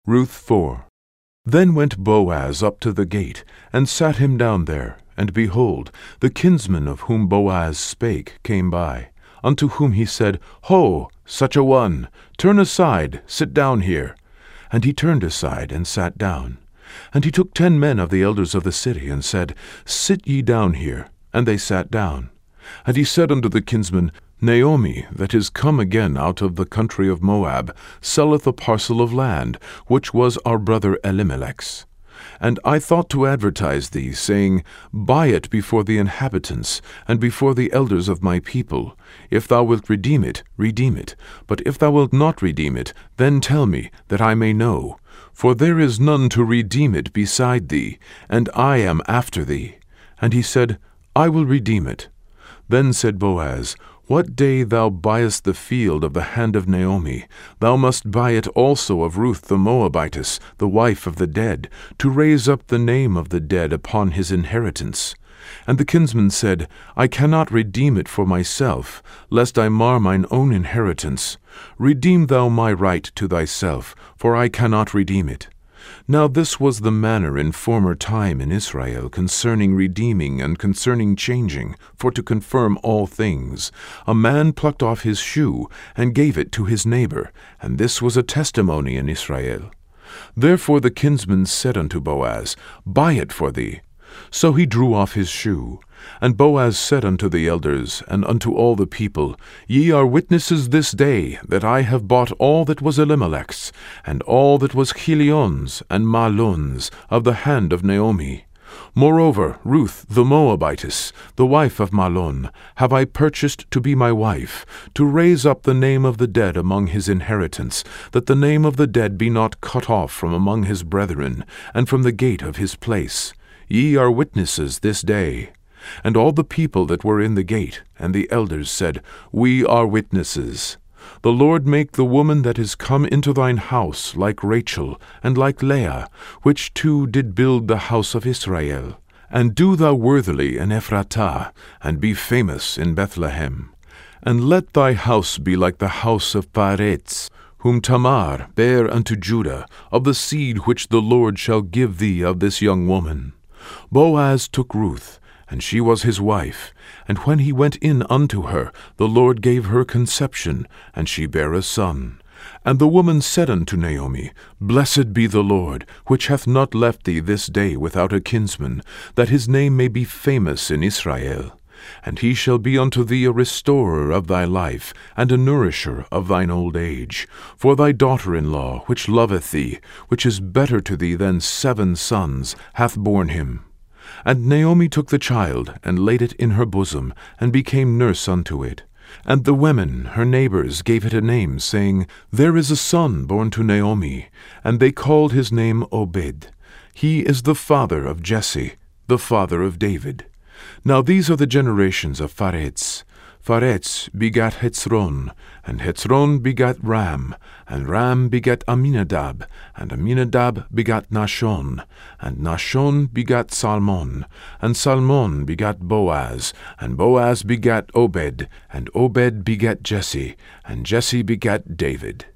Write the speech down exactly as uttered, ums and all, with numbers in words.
Ruth four. Then went Boaz up to the gate, and sat him down there. And behold, the kinsman of whom Boaz spake came by, unto whom he said, Ho, such a one, turn aside, sit down here. And he turned aside, and sat down. And he took ten men of the elders of the city, and said, Sit ye down here. And they sat down. And he said unto the kinsman, Naomi, that is come again out of the country of Moab, selleth a parcel of land, which was our brother Elimelech's. And I thought to advertise thee, saying, Buy it before the inhabitants, and before the elders of my people. If thou wilt redeem it, redeem it. But if thou wilt not redeem it, then tell me, that I may know. For there is none to redeem it beside thee, and I am after thee. And he said, I will redeem it. Then said Boaz, What day thou buyest the field of the hand of Naomi, thou must buy it also of Ruth the Moabitess, the wife of the dead, to raise up the name of the dead upon his inheritance. And the kinsman said, I cannot redeem it for myself, lest I mar mine own inheritance. Redeem thou my right to thyself, for I cannot redeem it. Now this was the manner in former time in Israel concerning redeeming and concerning changing, for to confirm all things. A man plucked off his shoe, and gave it to his neighbor, and this was a testimony in Israel. Therefore the kinsman said unto Boaz, Buy it for thee. So he drew off his shoe. And Boaz said unto the elders, and unto all the people, Ye are witnesses this day, that I have bought all that was Elimelech's, and all that was Chilion's and Mahlon's, of the hand of Naomi. Moreover, Ruth the Moabitess, the wife of Mahlon, have I purchased to be my wife, to raise up the name of the dead among his inheritance, that the name of the dead be not cut off from among his brethren, and from the gate of his place. Ye are witnesses this day. And all the people that were in the gate, and the elders said, We are witnesses. The Lord make the woman that is come into thine house like Rachel, and like Leah, which two did build the house of Israel. And do thou worthily in Ephratah, and be famous in Bethlehem. And let thy house be like the house of Pharetz, whom Tamar bare unto Judah, of the seed which the Lord shall give thee of this young woman. Boaz took Ruth, and she was his wife. And when he went in unto her, the Lord gave her conception, and she bare a son. And the woman said unto Naomi, Blessed be the Lord, which hath not left thee this day without a kinsman, that his name may be famous in Israel. And he shall be unto thee a restorer of thy life, and a nourisher of thine old age. For thy daughter-in-law, which loveth thee, which is better to thee than seven sons, hath borne him. And Naomi took the child, and laid it in her bosom, and became nurse unto it. And the women, her neighbors, gave it a name, saying, There is a son born to Naomi. And they called his name Obed. He is the father of Jesse, the father of David. Now these are the generations of Pharetz. Pharetz begat Hetzron, and Hetzron begat Ram, and Ram begat Aminadab, and Aminadab begat Nahshon, and Nahshon begat Salmon, and Salmon begat Boaz, and Boaz begat Obed, and Obed begat Jesse, and Jesse begat David.